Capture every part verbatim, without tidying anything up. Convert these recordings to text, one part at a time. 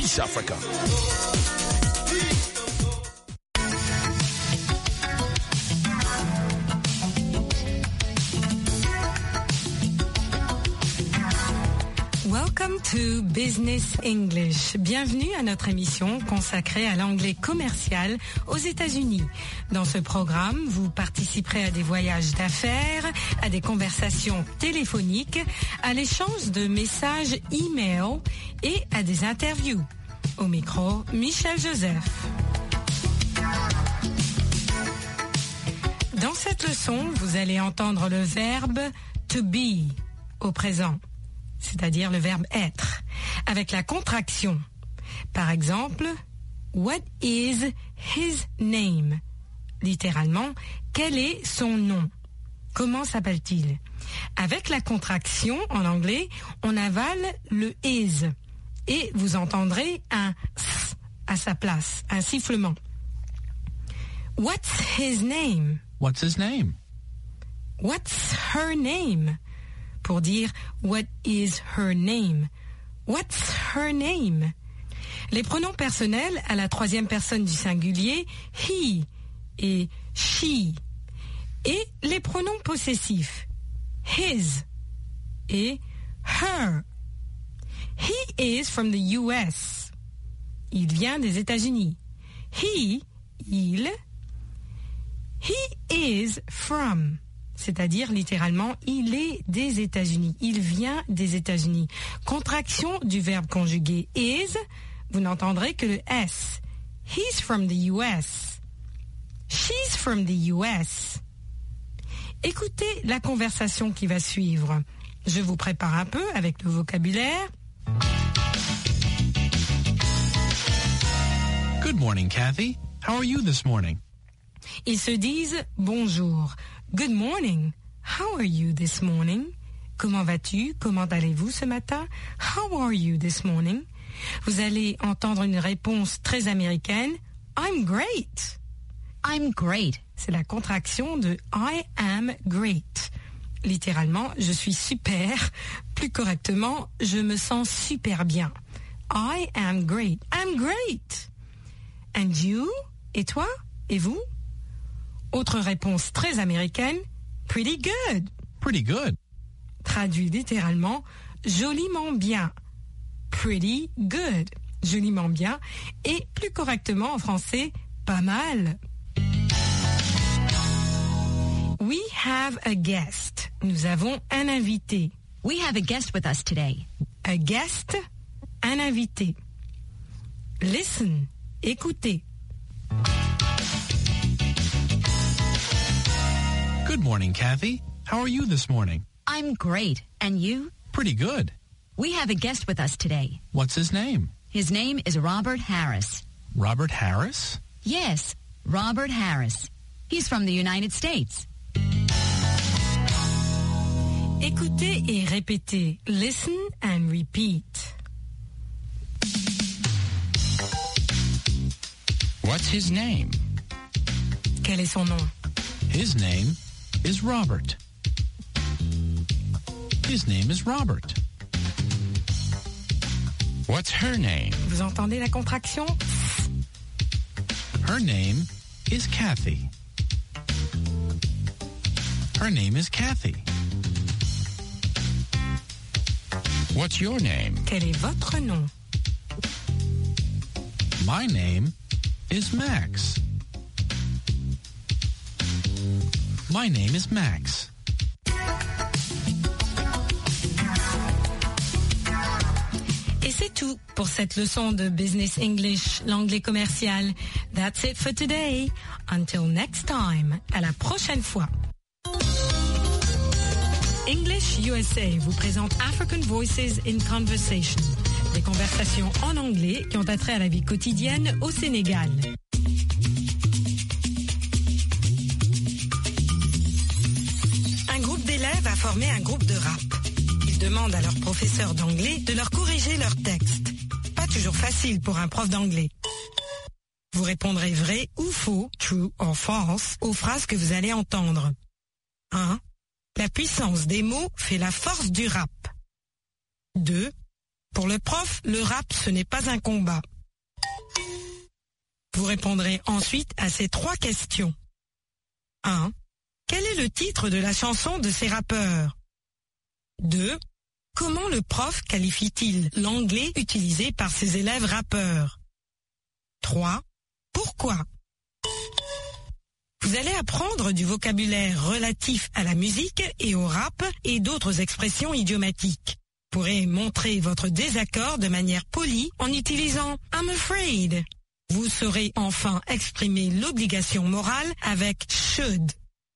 Peace, Africa. Welcome to Business English. Bienvenue à notre émission consacrée à l'anglais commercial aux États-Unis. Dans ce programme, vous participerez à des voyages d'affaires, à des conversations téléphoniques, à l'échange de messages e-mail et à des interviews. Au micro, Michel Joseph. Dans cette leçon, vous allez entendre le verbe to be au présent, c'est-à-dire le verbe être, avec la contraction. Par exemple, what is his name? Littéralement, quel est son nom? Comment s'appelle-t-il? Avec la contraction, en anglais, on avale le is et vous entendrez un s à sa place, un sifflement. What's his name? What's his name? What's her name? Pour dire what is her name? What's her name? Les pronoms personnels à la troisième personne du singulier, he et she. Et les pronoms possessifs, his et her. He is from the U S. Il vient des États-Unis. He, il. He is from. C'est-à-dire, littéralement, il est des États-Unis. Il vient des États-Unis. Contraction du verbe conjugué is, vous n'entendrez que le S. He's from the U S. She's from the U S. Écoutez la conversation qui va suivre. Je vous prépare un peu avec le vocabulaire. Good morning, Kathy. How are you this morning? Ils se disent bonjour. Good morning. How are you this morning? Comment vas-tu? Comment allez-vous ce matin? How are you this morning? Vous allez entendre une réponse très américaine. I'm great. I'm great. C'est la contraction de I am great. Littéralement, je suis super. Plus correctement, je me sens super bien. I am great. I'm great. And you? Et toi? Et vous? Autre réponse très américaine, pretty good. Pretty good. Traduit littéralement, joliment bien. Pretty good. Joliment bien. Et plus correctement en français, pas mal. We have a guest. Nous avons un invité. We have a guest with us today. A guest, un invité. Listen, écoutez. Good morning, Kathy. How are you this morning? I'm great. And you? Pretty good. We have a guest with us today. What's his name? His name is Robert Harris. Robert Harris? Yes, Robert Harris. He's from the United States. Écoutez et répétez. Listen and repeat. What's his name? Quel est son nom? His name is Robert. His name is Robert. What's her name? Vous entendez la contraction? Her name is Kathy. Her name is Kathy. What's your name? Quel est votre nom? My name is Max. My name is Max. Et c'est tout pour cette leçon de Business English, l'anglais commercial. That's it for today. Until next time. À la prochaine fois. English U S A vous présente African Voices in Conversation. Des conversations en anglais qui ont attrait à la vie quotidienne au Sénégal. Un groupe d'élèves a formé un groupe de rap. Ils demandent à leur professeur d'anglais de leur corriger leurs textes. Pas toujours facile pour un prof d'anglais. Vous répondrez vrai ou faux, true or false, aux phrases que vous allez entendre. un. La puissance des mots fait la force du rap. deux. Pour le prof, le rap, ce n'est pas un combat. Vous répondrez ensuite à ces trois questions. un. Quel est le titre de la chanson de ces rappeurs? deux. Comment le prof qualifie-t-il l'anglais utilisé par ses élèves rappeurs? trois. Pourquoi? Vous allez apprendre du vocabulaire relatif à la musique et au rap et d'autres expressions idiomatiques. Vous pourrez montrer votre désaccord de manière polie en utilisant « I'm afraid ». Vous saurez enfin exprimer l'obligation morale avec « should ».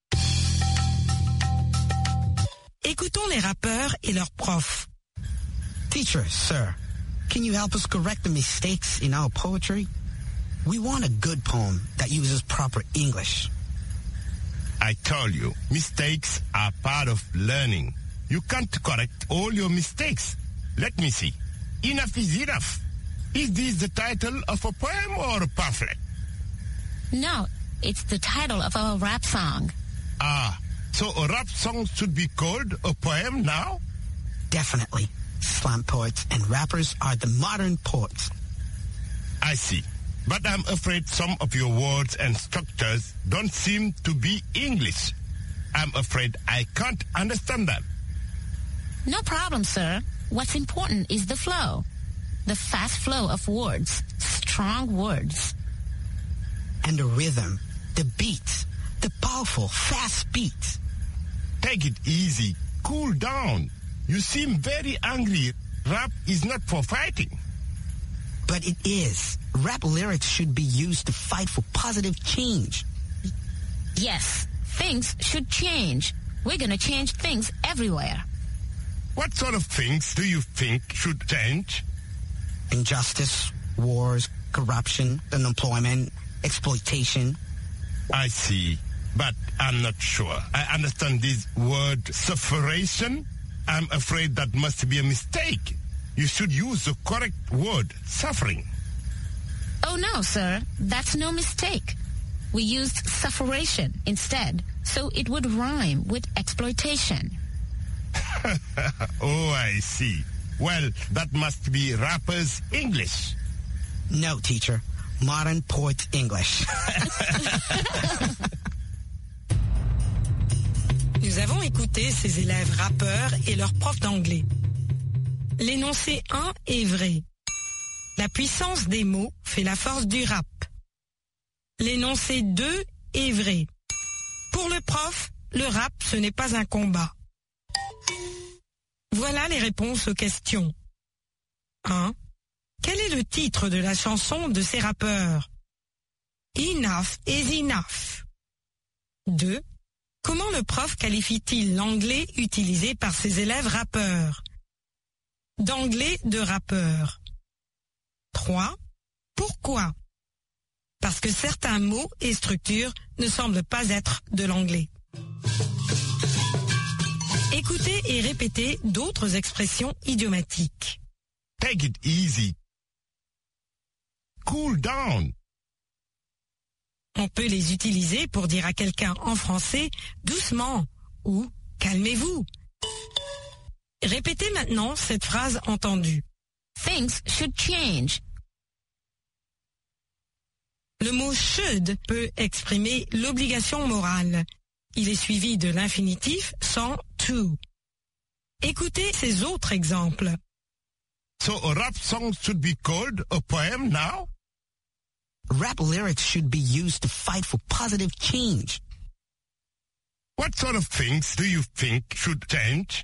Écoutons les rappeurs et leurs profs. Teacher, sir, can you help us correct the mistakes in our poetry? We want a good poem that uses proper English. I told you, mistakes are part of learning. You can't correct all your mistakes. Let me see. Enough is enough. Is this the title of a poem or a pamphlet? No, it's the title of a rap song. Ah, so a rap song should be called a poem now? Definitely. Slam poets and rappers are the modern poets. I see. But I'm afraid some of your words and structures don't seem to be English. I'm afraid I can't understand that. No problem, sir. What's important is the flow. The fast flow of words. Strong words. And the rhythm, the beat, the powerful, fast beat. Take it easy. Cool down. You seem very angry. Rap is not for fighting. But it is. Rap lyrics should be used to fight for positive change. Yes, things should change. We're gonna change things everywhere. What sort of things do you think should change? Injustice, wars, corruption, unemployment, exploitation. I see, but I'm not sure. I understand this word sufferation. I'm afraid that must be a mistake. You should use the correct word, suffering. Oh no, sir, that's no mistake. We used sufferation instead, so it would rhyme with exploitation. Oh, I see. Well, that must be rappers' English. No, teacher. Modern poets' English. Nous avons écouté ces élèves rappeurs et leurs profs d'anglais. L'énoncé un est vrai. La puissance des mots fait la force du rap. L'énoncé deux est vrai. Pour le prof, le rap, ce n'est pas un combat. Voilà les réponses aux questions. un. Quel est le titre de la chanson de ces rappeurs? Enough is enough. deux. Comment le prof qualifie-t-il l'anglais utilisé par ses élèves rappeurs? D'anglais de rappeur. trois. Pourquoi? Parce que certains mots et structures ne semblent pas être de l'anglais. Écoutez et répétez d'autres expressions idiomatiques. Take it easy. Cool down. On peut les utiliser pour dire à quelqu'un en français « doucement » ou « calmez-vous ». Répétez maintenant cette phrase entendue. Things should change. Le mot should peut exprimer l'obligation morale. Il est suivi de l'infinitif sans to. Écoutez ces autres exemples. So a rap song should be called a poem now? Rap lyrics should be used to fight for positive change. What sort of things do you think should change?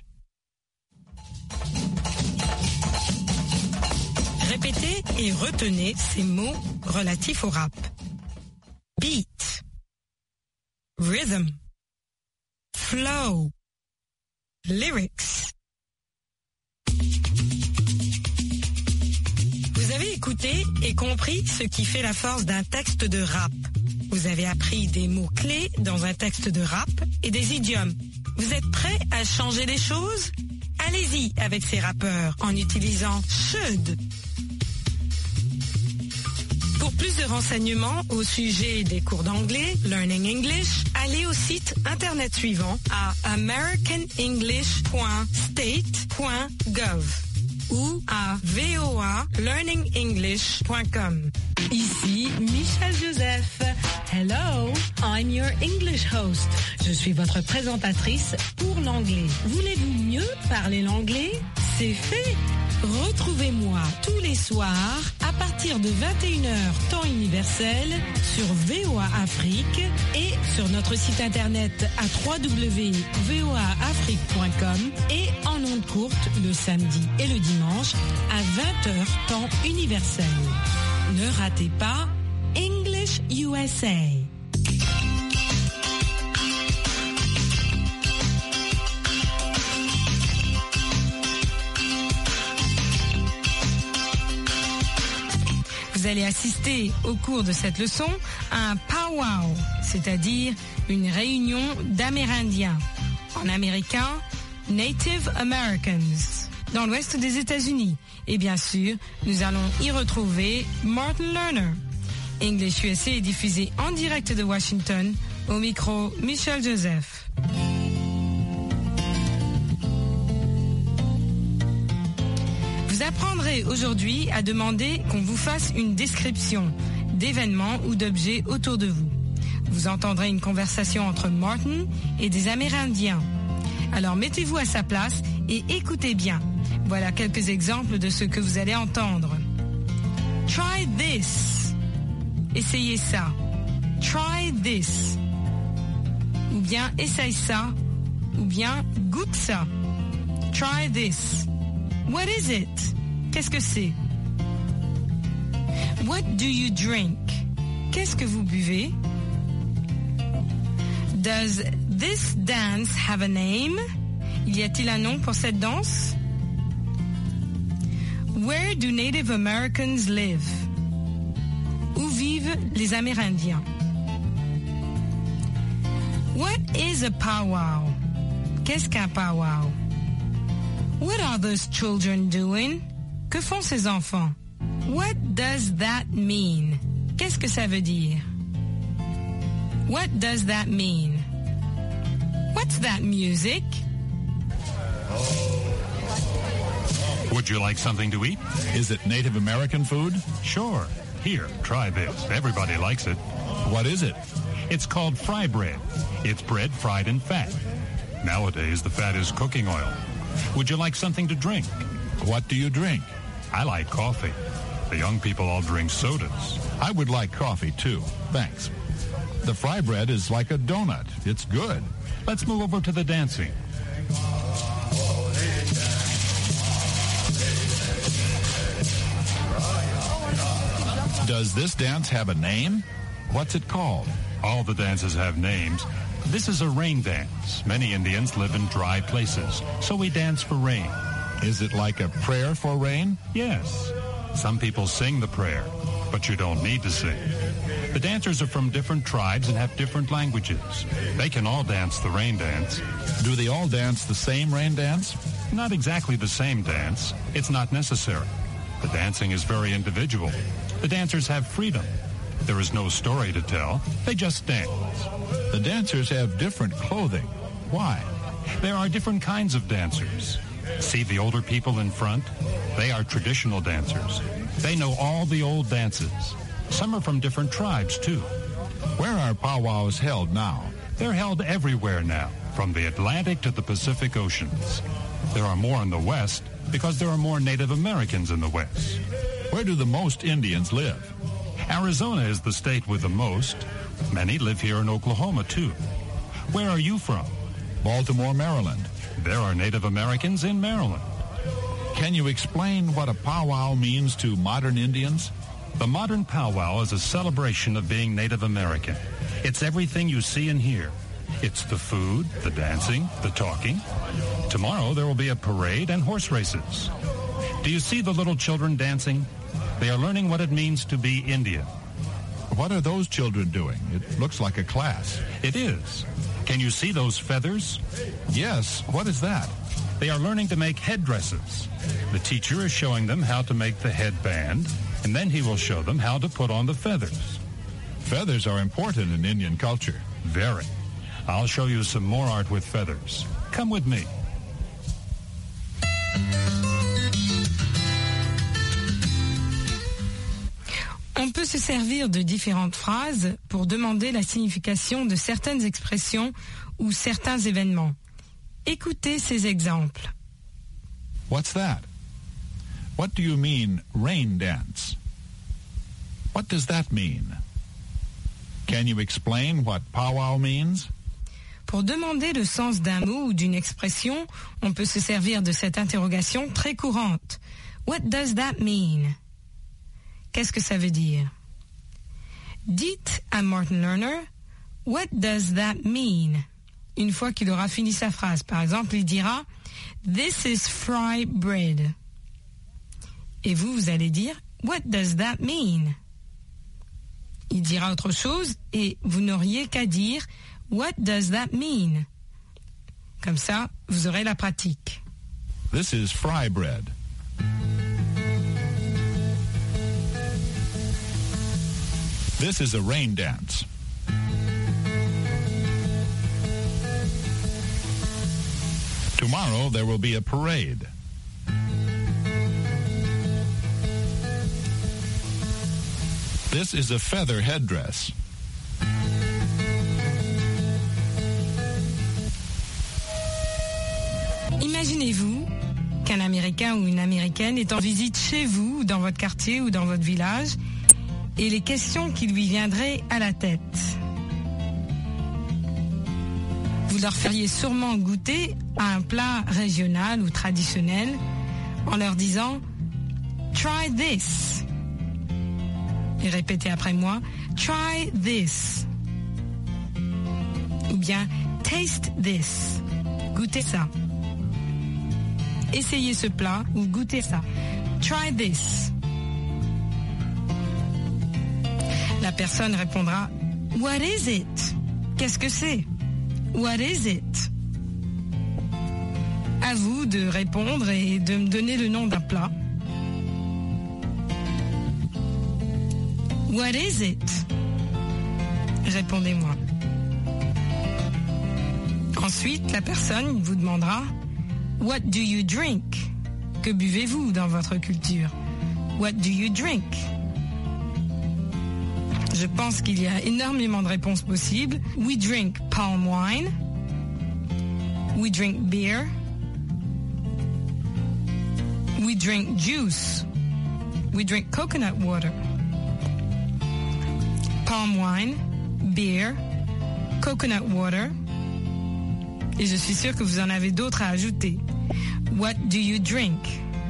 Répétez et retenez ces mots relatifs au rap. Beat, rhythm, flow, lyrics. Vous avez écouté et compris ce qui fait la force d'un texte de rap. Vous avez appris des mots-clés dans un texte de rap et des idiomes. Vous êtes prêts à changer les choses? Allez-y avec ces rappeurs en utilisant should. Pour plus de renseignements au sujet des cours d'anglais, Learning English, allez au site internet suivant à american english point state point gov. ou à v o a learning english point com. Ici Michel Joseph. Hello, I'm your English host. Je suis votre présentatrice pour l'anglais. Voulez-vous mieux parler l'anglais? C'est fait. Retrouvez-moi tous les soirs à partir de vingt et une heures temps universel sur V O A Afrique et sur notre site internet à w w w point v o a afrique point com et en ondes courtes le samedi et le dimanche à vingt heures temps universel. Ne ratez pas English U S A. Vous allez assister au cours de cette leçon à un powwow, c'est-à-dire une réunion d'Amérindiens. En américain, Native Americans, dans l'ouest des États-Unis. Et bien sûr, nous allons y retrouver Martin Lerner. English U S A est diffusé en direct de Washington. Au micro, Michel Joseph. Vous apprendrez aujourd'hui à demander qu'on vous fasse une description d'événements ou d'objets autour de vous. Vous entendrez une conversation entre Martin et des Amérindiens. Alors mettez-vous à sa place et écoutez bien. Voilà quelques exemples de ce que vous allez entendre. Try this. Essayez ça. Try this. Ou bien essaye ça. Ou bien goûte ça. Try this. What is it? Qu'est-ce que c'est? What do you drink? Qu'est-ce que vous buvez? Does this dance have a name? Y a-t-il un nom pour cette danse? Where do Native Americans live? Où vivent les Amérindiens? What is a powwow? Qu'est-ce qu'un powwow? What are those children doing? Que font ces enfants? What does that mean? Qu'est-ce que ça veut dire? What does that mean? What's that music? Would you like something to eat? Is it Native American food? Sure. Here, try this. Everybody likes it. What is it? It's called fry bread. It's bread fried in fat. Nowadays, the fat is cooking oil. Would you like something to drink? What do you drink? I like coffee. The young people all drink sodas. I would like coffee, too. Thanks. The fry bread is like a donut. It's good. Let's move over to the dancing. Does this dance have a name? What's it called? All the dances have names. This is a rain dance. Many Indians live in dry places, so we dance for rain. Is it like a prayer for rain? Yes. Some people sing the prayer, but you don't need to sing. The dancers are from different tribes and have different languages. They can all dance the rain dance. Do they all dance the same rain dance? Not exactly the same dance. It's not necessary. The dancing is very individual. The dancers have freedom. There is no story to tell. They just dance. The dancers have different clothing. Why? There are different kinds of dancers. See the older people in front? They are traditional dancers. They know all the old dances. Some are from different tribes, too. Where are powwows held now? They're held everywhere now, from the Atlantic to the Pacific Oceans. There are more in the West because there are more Native Americans in the West. Where do the most Indians live? Arizona is the state with the most. Many live here in Oklahoma, too. Where are you from? Baltimore, Maryland. There are Native Americans in Maryland. Can you explain what a powwow means to modern Indians? The modern powwow is a celebration of being Native American. It's everything you see and hear. It's the food, the dancing, the talking. Tomorrow there will be a parade and horse races. Do you see the little children dancing? They are learning what it means to be Indian. What are those children doing? It looks like a class. It is. Can you see those feathers? Yes. What is that? They are learning to make headdresses. The teacher is showing them how to make the headband, and then he will show them how to put on the feathers. Feathers are important in Indian culture. Very. I'll show you some more art with feathers. Come with me. On peut se servir de différentes phrases pour demander la signification de certaines expressions ou certains événements. Écoutez ces exemples. What's that? What do you mean, rain dance? What does that mean? Can you explain what powwow means? Pour demander le sens d'un mot ou d'une expression, on peut se servir de cette interrogation très courante. What does that mean? Qu'est-ce que ça veut dire? Dites à Martin Lerner, what does that mean? Une fois qu'il aura fini sa phrase, par exemple, il dira, this is fry bread. Et vous, vous allez dire, what does that mean? Il dira autre chose et vous n'auriez qu'à dire, what does that mean? Comme ça, vous aurez la pratique. This is fry bread. This is a rain dance. Tomorrow there will be a parade. This is a feather headdress. Imaginez-vous qu'un Américain ou une Américaine est en visite chez vous, dans votre quartier ou dans votre village, et les questions qui lui viendraient à la tête. Vous leur feriez sûrement goûter à un plat régional ou traditionnel en leur disant « Try this ». Et répétez après moi « Try this ». Ou bien « Taste this ». Goûtez ça. Essayez ce plat ou goûtez ça. « Try this ». La personne répondra « What is it ?» Qu'est-ce que c'est? What is it? À vous de répondre et de me donner le nom d'un plat. What is it? Répondez-moi. Ensuite, la personne vous demandera What do you drink? Que buvez-vous dans votre culture? What do you drink? Je pense qu'il y a énormément de réponses possibles. We drink palm wine. We drink beer. We drink juice. We drink coconut water. Palm wine, beer, coconut water. Et je suis sûre que vous en avez d'autres à ajouter. What do you drink?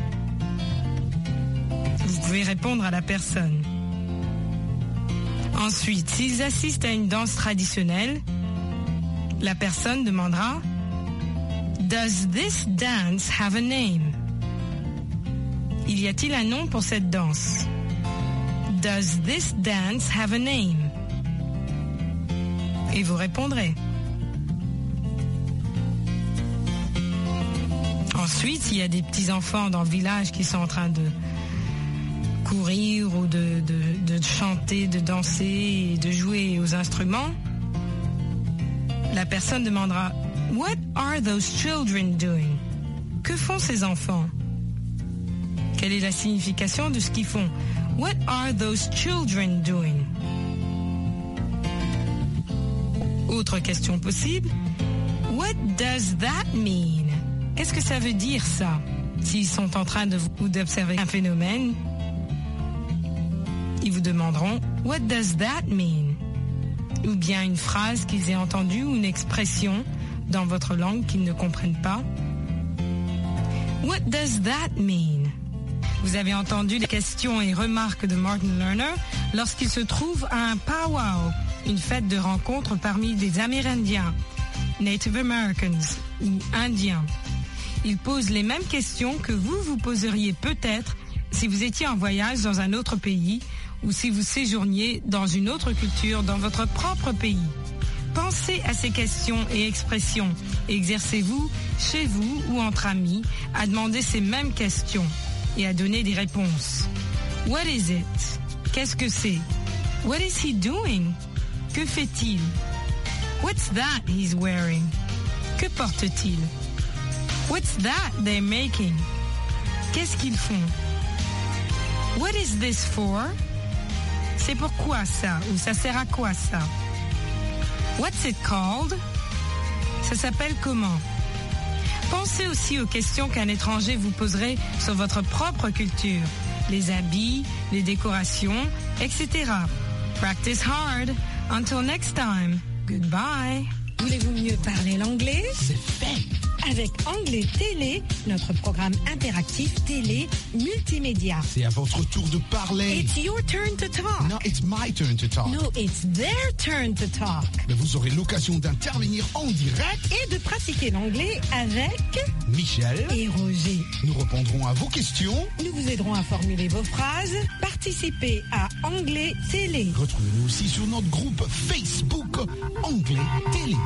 Vous pouvez répondre à la personne. Ensuite, s'ils assistent à une danse traditionnelle, la personne demandera Does this dance have a name? Il y a-t-il un nom pour cette danse? Does this dance have a name? Et vous répondrez. Ensuite, il y a des petits-enfants dans le village qui sont en train de courir ou de, de, de chanter, de danser et de jouer aux instruments. La personne demandera What are those children doing? Que font ces enfants? Quelle est la signification de ce qu'ils font? What are those children doing? Autre question possible. What does that mean? Qu'est-ce que ça veut dire ça? S'ils sont en train de ou d'observer un phénomène, ils vous demanderont What does that mean? Ou bien une phrase qu'ils aient entendue ou une expression dans votre langue qu'ils ne comprennent pas. What does that mean? Vous avez entendu les questions et remarques de Martin Lerner lorsqu'il se trouve à un powwow, une fête de rencontre parmi les Amérindiens, Native Americans ou Indiens. Il pose les mêmes questions que vous vous poseriez peut-être si vous étiez en voyage dans un autre pays ou si vous séjourniez dans une autre culture dans votre propre pays. Pensez à ces questions et expressions et exercez-vous, chez vous ou entre amis, à demander ces mêmes questions et à donner des réponses. What is it? Qu'est-ce que c'est? What is he doing? Que fait-il? What's that he's wearing? Que porte-t-il? What's that they're making? Qu'est-ce qu'ils font? What is this for? C'est pourquoi ça? Ou ça sert à quoi ça? What's it called? Ça s'appelle comment? Pensez aussi aux questions qu'un étranger vous poserait sur votre propre culture, les habits, les décorations, et cetera. Practice hard. Until next time. Goodbye. Voulez-vous mieux parler l'anglais? C'est fait. Avec Anglais Télé, notre programme interactif télé multimédia. C'est à votre tour de parler. It's your turn to talk. No, it's my turn to talk. No, it's their turn to talk. Mais vous aurez l'occasion d'intervenir en direct et de pratiquer l'anglais avec Michel et Roger. Nous répondrons à vos questions. Nous vous aiderons à formuler vos phrases. Participez à Anglais Télé. Retrouvez-nous aussi sur notre groupe Facebook Anglais Télé.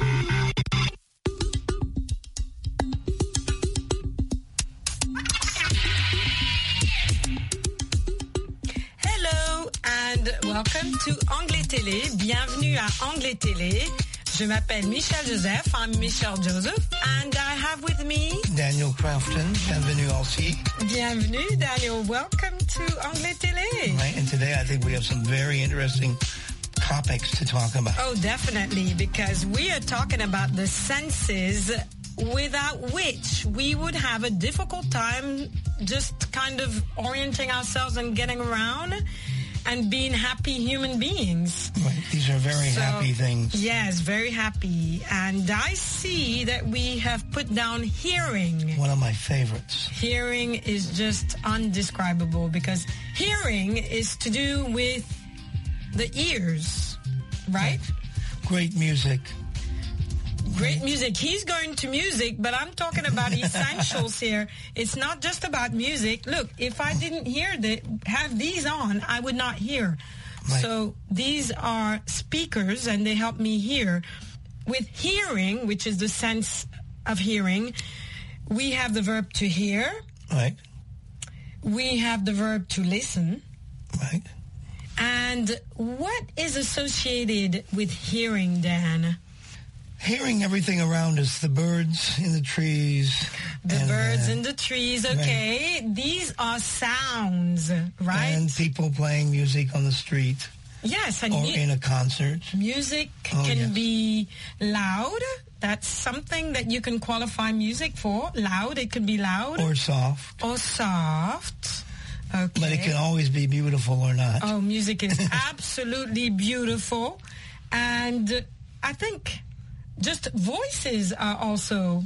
Welcome to Anglais Télé. Bienvenue à Anglais Télé. Je m'appelle Michelle Joseph. I'm Michelle Joseph. And I have with me Daniel Crafton. Bienvenue aussi. Bienvenue, Daniel. Welcome to Anglais Télé. Right, and today I think we have some very interesting topics to talk about. Oh, definitely, because we are talking about the senses without which we would have a difficult time just kind of orienting ourselves and getting around and being happy human beings. Right. These are very so, happy things. Yes, very happy. And I see that we have put down hearing. One of my favorites. Hearing is just undescribable because hearing is to do with the ears, right? right. Great music. Great music. He's going to music, but I'm talking about essentials here. It's not just about music. Look, if I didn't hear the have these on, I would not hear. Right. So these are speakers, and they help me hear. With hearing, which is the sense of hearing, we have the verb to hear. Right. We have the verb to listen. Right. And what is associated with hearing, Dan? Hearing everything around us, the birds in the trees. The and, birds uh, in the trees, okay. Right. These are sounds, right? And people playing music on the street. Yes. And or mu- in a concert. Music oh, can yes. be loud. That's something that you can qualify music for. Loud, it can be loud. Or soft. Or soft. Okay. But it can always be beautiful or not. Oh, music is absolutely beautiful. And I think just voices are also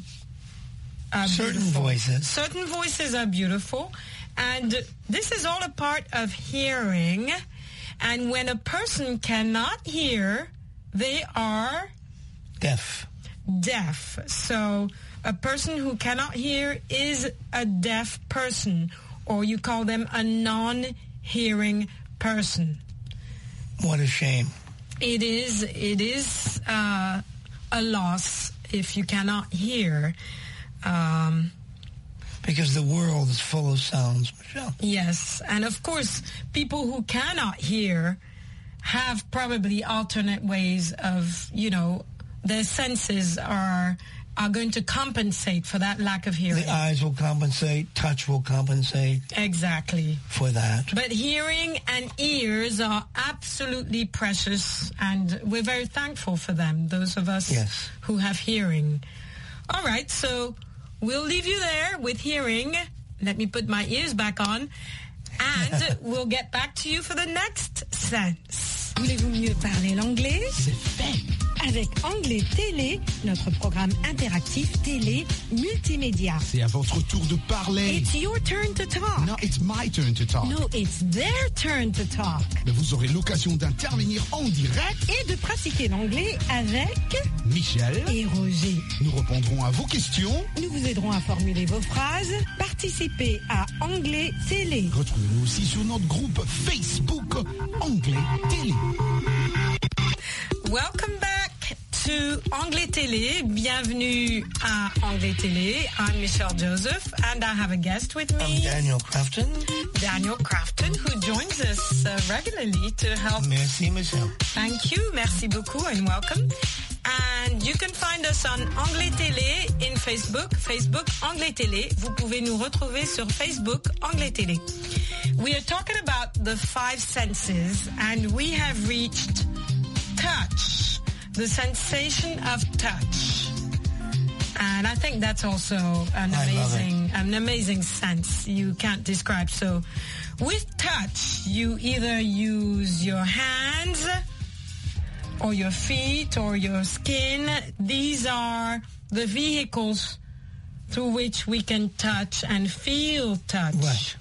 uh, certain beautiful. voices. Certain voices are beautiful. And this is all a part of hearing. And when a person cannot hear, they are deaf. Deaf. So a person who cannot hear is a deaf person, or you call them a non-hearing person. What a shame. It is, it is uh, a loss if you cannot hear. Um, because the world is full of sounds, Michelle. Yes, and of course, people who cannot hear have probably alternate ways of, you know, their senses are are going to compensate for that lack of hearing. The eyes will compensate, touch will compensate. Exactly. For that. But hearing and ears are absolutely precious, and we're very thankful for them, those of us yes. who have hearing. All right, so we'll leave you there with hearing. Let me put my ears back on, and we'll get back to you for the next sense. Voulez-vous mieux parler l'anglais? C'est fait. Avec Anglais Télé, notre programme interactif télé multimédia. C'est à votre tour de parler. It's your turn to talk. No, it's my turn to talk. No, it's their turn to talk. Mais vous aurez l'occasion d'intervenir en direct et de pratiquer l'anglais avec Michel et Roger. Nous répondrons à vos questions. Nous vous aiderons à formuler vos phrases. Participez à Anglais Télé. Retrouvez-nous aussi sur notre groupe Facebook Anglais Télé. Welcome back to Anglais Télé. Bienvenue à Anglais Télé. I'm Michelle Joseph, and I have a guest with me. I'm Daniel Crafton. Daniel Crafton, who joins us uh, regularly to help. Merci, Michelle. Thank you. Merci beaucoup and welcome. And you can find us on Anglais Télé in Facebook. Facebook Anglais Télé. Vous pouvez nous retrouver sur Facebook Anglais Télé. We are talking about the five senses, and we have reached touch, the sensation of touch. And I think that's also an I amazing, an amazing sense you can't describe. So with touch, you either use your hands or your feet or your skin. These are the vehicles through which we can touch and feel touch. Right.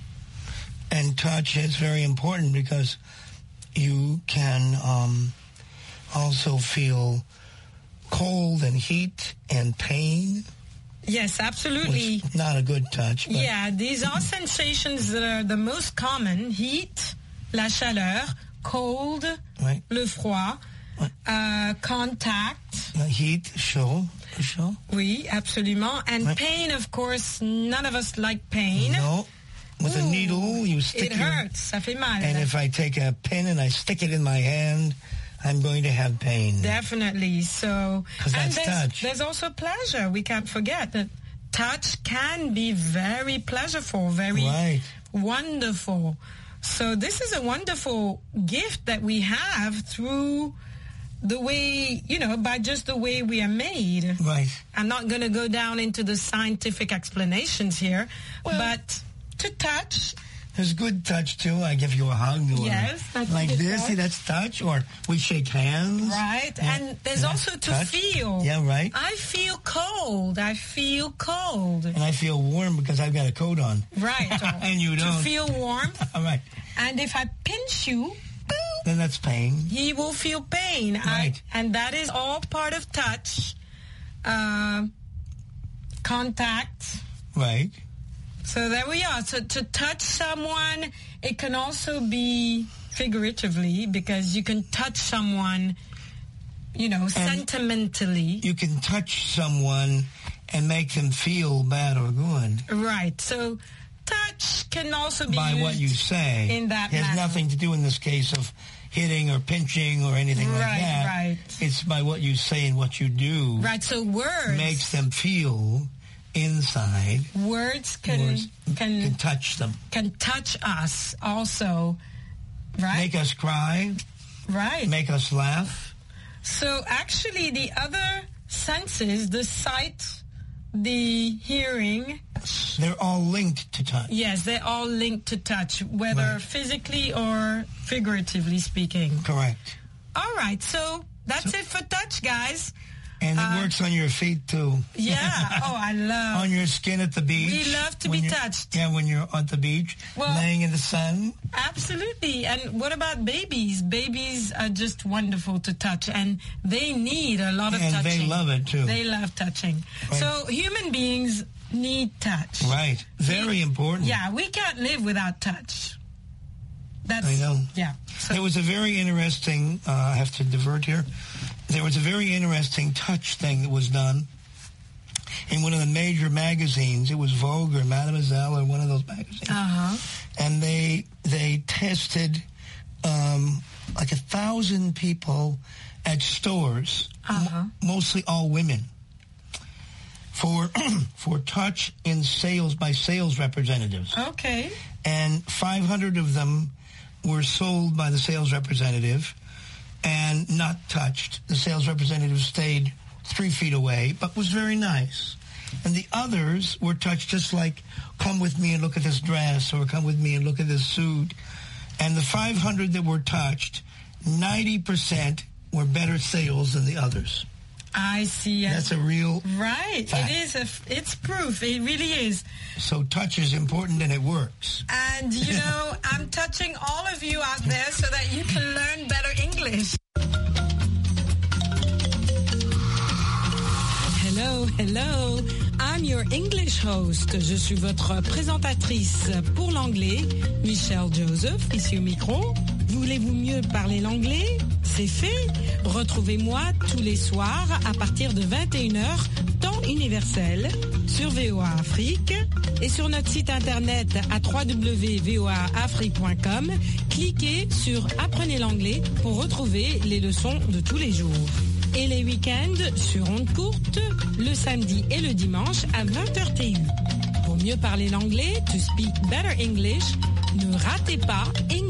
And touch is very important because you can um, also feel cold and heat and pain. Yes, absolutely. Which is not a good touch. But Yeah, these are sensations that are the most common. Heat, la chaleur, cold, right. le froid, uh, contact. Uh, heat, chaud, chaud. Oui, absolument. And Right. pain, of course, none of us like pain. No. With a Ooh, needle, you stick It your- hurts, ça fait mal. And if I take a pin and I stick it in my hand, I'm going to have pain. Definitely. So, 'Cause and that's there's, touch. there's also pleasure. We can't forget that touch can be very pleasureful, very Right. wonderful. So this is a wonderful gift that we have through the way, you know, by just the way we are made. Right. I'm not going to go down into the scientific explanations here, but to touch, There's good touch too. I give you a hug. Or Yes, that's like good this. touch. See, that's touch. Or we shake hands. right? Yeah, And there's that's also to touch. feel. Yeah, right. I feel cold. I feel cold. And I feel warm because I've got a coat on. Right. And you To don't. feel warmth. All right. And if I pinch you, Then that's pain. he will feel pain. Right. I, and that is all part of touch. Uh, contact. Right. So there we are. So to touch someone, it can also be figuratively because you can touch someone, you know, sentimentally. You can touch someone and make them feel bad or good Right. So touch can also be by used what you say. in that It has manner. nothing to do in this case of hitting or pinching or anything like Right, that. right. It's by what you say and what you do. Right. So words Makes them feel inside. words can Words can can touch them. can touch us also. Right. Make us cry. right. Make us laugh. So actually the other senses, the sight, the hearing, They're all linked to touch. yes, they're all linked to touch, whether Right. physically or figuratively speaking. Correct. All right, so that's it for touch, guys. And it Uh, works on your feet too. Yeah. Oh, I love. On your skin at the beach. We love to when be you're- touched. Yeah, when you're at the beach, Well- laying in the sun. Absolutely. And what about babies? Babies are just wonderful to touch, and they need a lot of And touching. they love it too. They love touching. Right. So human beings need touch. Right. Very important. Yeah, we can't live without touch. That's, I know. Yeah. So, There was a very interesting, uh, I have to divert here. There was a very interesting touch thing that was done in one of the major magazines. It was Vogue or Mademoiselle or one of those magazines. uh-huh. And they they tested um, like a thousand people at stores, Uh-huh. m- mostly all women, for for touch in sales by sales representatives. Okay. And five hundred of them were sold by the sales representative and not touched. The sales representative stayed three feet away, but was very nice. And the others were touched just like, come with me and look at this dress, or come with me and look at this suit. And the five hundred that were touched, ninety percent were better sales than the others. I see. That's a real Right. fact. It is. A, it's proof. It really is. So touch is important and it works. And, you know, I'm touching all of you out there so that you can learn better English. Hello, hello. I'm your English host. Je suis votre présentatrice pour l'anglais, Michelle Joseph, ici au micro. Voulez-vous mieux parler l'anglais? C'est fait. Retrouvez-moi tous les soirs à partir de vingt et une heures, temps universel, sur V O A Afrique et sur notre site internet à w w w point v o a afrique point com. Cliquez sur Apprenez l'anglais pour retrouver les leçons de tous les jours. Et les week-ends sur ondes courtes, le samedi et le dimanche à vingt heures T U. Pour mieux parler l'anglais, to speak better English, ne ratez pas